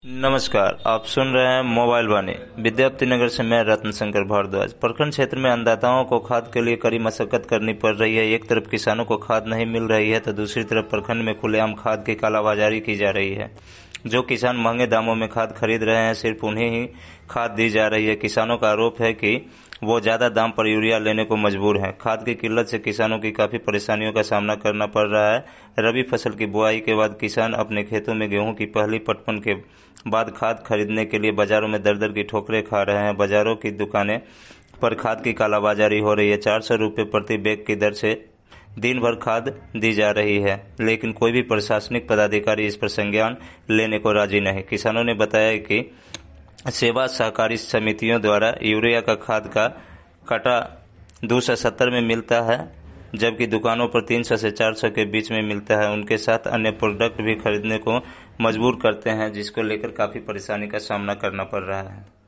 नमस्कार, आप सुन रहे हैं मोबाइल वाणी। विद्यार्थी नगर से मैं रत्न शंकर भारद्वाज। प्रखंड क्षेत्र में अन्नदाताओं को खाद के लिए कड़ी मशक्कत करनी पड़ रही है। एक तरफ किसानों को खाद नहीं मिल रही है तो दूसरी तरफ प्रखंड में खुलेआम खाद की कालाबाजारी की जा रही है। जो किसान महंगे दामों में खाद खरीद रहे हैं, सिर्फ उन्हें ही खाद दी जा रही है। किसानों का आरोप है कि वो ज्यादा दाम पर यूरिया लेने को मजबूर हैं। खाद की किल्लत से किसानों की काफी परेशानियों का सामना करना पड़ रहा है। रबी फसल की बुआई के बाद किसान अपने खेतों में गेहूं की पहली पटवन के बाद खाद खरीदने के लिए बाजारों में दर दर की ठोकरें खा रहे हैं। बाजारों की दुकानें पर खाद की कालाबाजारी हो रही है। 400 रुपये प्रति बैग की दर से दिन भर खाद दी जा रही है, लेकिन कोई भी प्रशासनिक पदाधिकारी इस पर संज्ञान लेने को राजी नहीं। किसानों ने बताया कि सेवा सहकारी समितियों द्वारा यूरिया का खाद का कटा 270 में मिलता है, जबकि दुकानों पर 300 से 400 के बीच में मिलता है। उनके साथ अन्य प्रोडक्ट भी खरीदने को मजबूर करते हैं, जिसको लेकर काफी परेशानी का सामना करना पड़ रहा है।